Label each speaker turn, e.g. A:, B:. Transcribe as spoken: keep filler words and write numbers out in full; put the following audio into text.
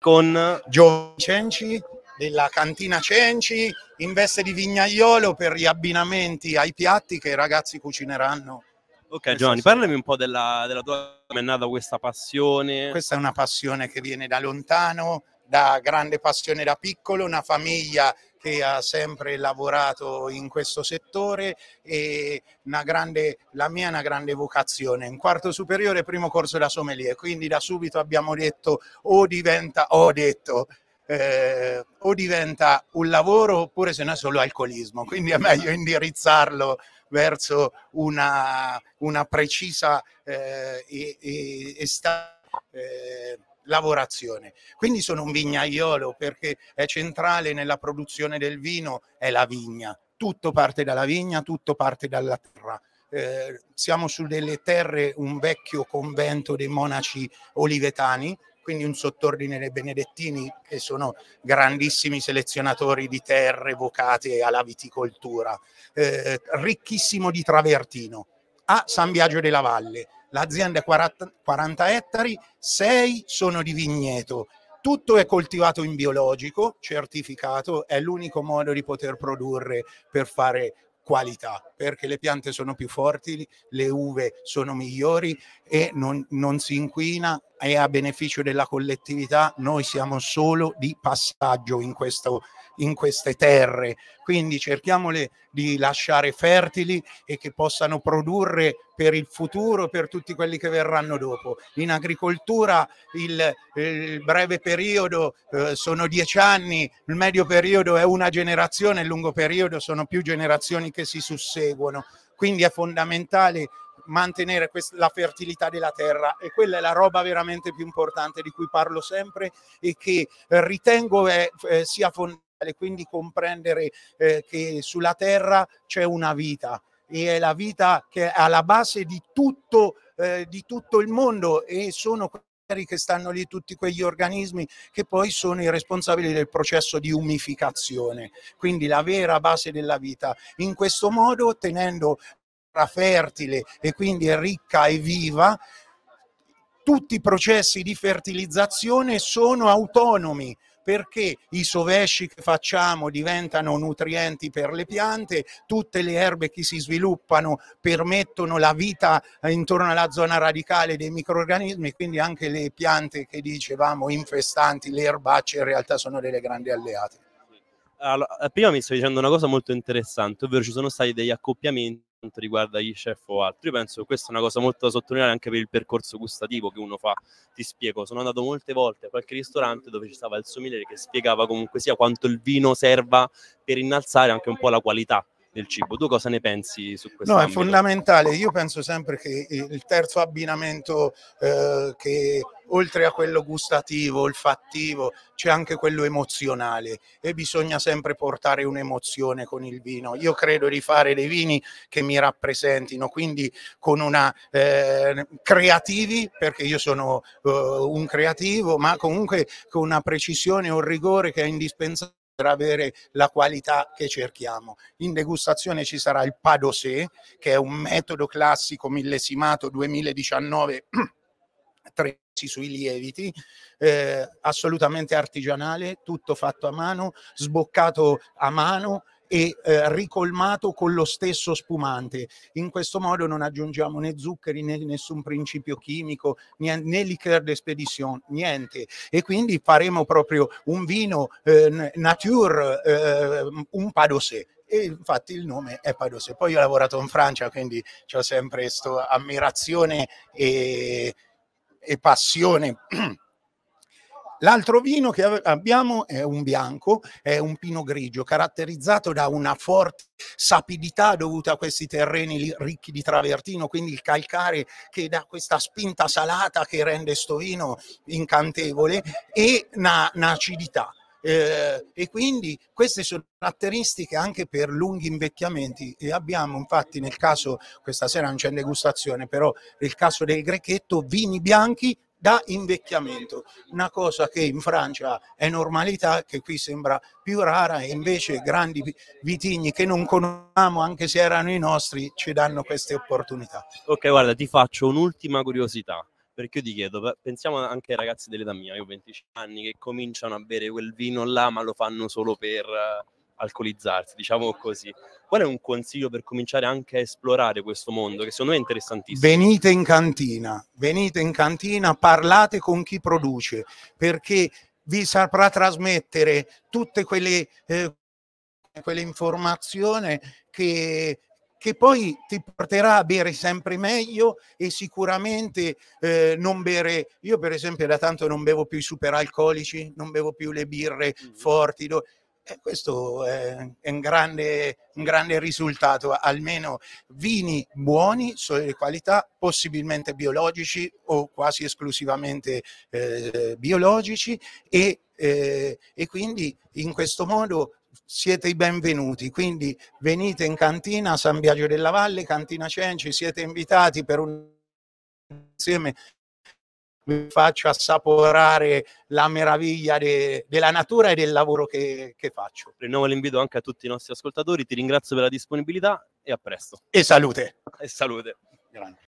A: con
B: Giovanni Cenci della cantina Cenci in veste di vignaiolo per gli abbinamenti ai piatti che i ragazzi cucineranno.
A: Ok Giovanni, sera. Parlami un po' della, della tua, come è nata questa passione.
B: Questa è una passione che viene da lontano, da grande passione da piccolo, una famiglia che ha sempre lavorato in questo settore e una grande, la mia è una grande vocazione. In quarto superiore, primo corso da sommelier, quindi da subito abbiamo detto o diventa, ho detto, eh, o diventa un lavoro oppure se no è solo alcolismo, quindi è meglio indirizzarlo verso una, una precisa eh, e, e, e sta, eh, lavorazione. Quindi sono un vignaiolo perché è centrale nella produzione del vino, è la vigna. Tutto parte dalla vigna, tutto parte dalla terra. Eh, siamo su delle terre, un vecchio convento dei monaci olivetani, quindi un sottordine dei benedettini che sono grandissimi selezionatori di terre vocate alla viticoltura, eh, ricchissimo di travertino. A San Biagio della Valle, l'azienda è quaranta ettari, sei sono di vigneto. Tutto è coltivato in biologico, certificato, è l'unico modo di poter produrre per fare qualità, perché le piante sono più forti, le uve sono migliori e non, non si inquina, è a beneficio della collettività. Noi siamo solo di passaggio in questo, in queste terre, quindi cerchiamole di lasciare fertili e che possano produrre per il futuro, per tutti quelli che verranno dopo. In agricoltura il, il breve periodo eh, sono dieci anni, il medio periodo è una generazione, il lungo periodo sono più generazioni che si susseguono, quindi è fondamentale mantenere la fertilità della terra e quella è la roba veramente più importante di cui parlo sempre e che ritengo è, eh, sia fondamentale, quindi comprendere eh, che sulla terra c'è una vita e è la vita che è alla base di tutto, eh, di tutto il mondo e sono che stanno lì tutti quegli organismi che poi sono i responsabili del processo di umificazione, quindi la vera base della vita. In questo modo, tenendo fertile e quindi è ricca e viva, tutti i processi di fertilizzazione sono autonomi, perché i sovesci che facciamo diventano nutrienti per le piante, tutte le erbe che si sviluppano permettono la vita intorno alla zona radicale dei microrganismi, quindi anche le piante che dicevamo infestanti, le erbacce in realtà sono delle grandi alleate.
A: Allora, prima mi stai dicendo una cosa molto interessante, ovvero ci sono stati degli accoppiamenti quanto riguarda gli chef o altro. Io penso che questa è una cosa molto da sottolineare anche per il percorso gustativo che uno fa. Ti spiego, sono andato molte volte a qualche ristorante dove ci stava il sommelier che spiegava comunque sia quanto il vino serva per innalzare anche un po' la qualità del cibo. Tu cosa ne pensi su questo?
B: No,
A: ambito?
B: È fondamentale. Io penso sempre che il terzo abbinamento, eh, che oltre a quello gustativo, olfattivo, c'è anche quello emozionale e bisogna sempre portare un'emozione con il vino. Io credo di fare dei vini che mi rappresentino, quindi con una eh, creativi, perché io sono eh, un creativo, ma comunque con una precisione e un rigore che è indispensabile per avere la qualità che cerchiamo. In degustazione ci sarà il Pas d'Ossé, che è un metodo classico millesimato duemiladiciannove sui lieviti, eh, assolutamente artigianale, tutto fatto a mano, sboccato a mano e eh, ricolmato con lo stesso spumante. In questo modo non aggiungiamo né zuccheri né nessun principio chimico, né, né liqueur d'espedition, niente. E quindi faremo proprio un vino eh, nature, eh, un Pas d'Ossé. E infatti il nome è Pas d'Ossé. Poi io ho lavorato in Francia, quindi ho sempre questa ammirazione e e passione. L'altro vino che abbiamo è un bianco, è un Pinot Grigio, caratterizzato da una forte sapidità dovuta a questi terreni ricchi di travertino, quindi il calcare che dà questa spinta salata che rende sto vino incantevole, e una, una acidità. Eh, e quindi queste sono caratteristiche anche per lunghi invecchiamenti e abbiamo infatti nel caso, questa sera non c'è degustazione, però nel caso del Grechetto, vini bianchi da invecchiamento, una cosa che in Francia è normalità, che qui sembra più rara, e invece grandi vitigni che non conosciamo, anche se erano i nostri, ci danno queste opportunità.
A: Ok, guarda, ti faccio un'ultima curiosità. Perché io ti chiedo, pensiamo anche ai ragazzi dell'età mia, io ho venticinque anni, che cominciano a bere quel vino là, ma lo fanno solo per alcolizzarsi, diciamo così. Qual è un consiglio per cominciare anche a esplorare questo mondo, che secondo me è interessantissimo?
B: Venite in cantina, venite in cantina, parlate con chi produce, perché vi saprà trasmettere tutte quelle, eh, quelle informazioni che, che poi ti porterà a bere sempre meglio e sicuramente eh, non bere. Io per esempio da tanto non bevo più i superalcolici, non bevo più le birre forti. E questo è, è un, grande, un grande risultato, almeno vini buoni, di qualità, possibilmente biologici o quasi esclusivamente eh, biologici e, eh, e quindi in questo modo siete i benvenuti. Quindi venite in cantina a San Biagio della Valle, Cantina Cenci, siete invitati per un insieme vi faccio assaporare la meraviglia de, della natura e del lavoro che, che faccio.
A: Rinnovo l'invito anche a tutti i nostri ascoltatori, ti ringrazio per la disponibilità e a presto.
B: E salute.
A: E salute.
B: Grande.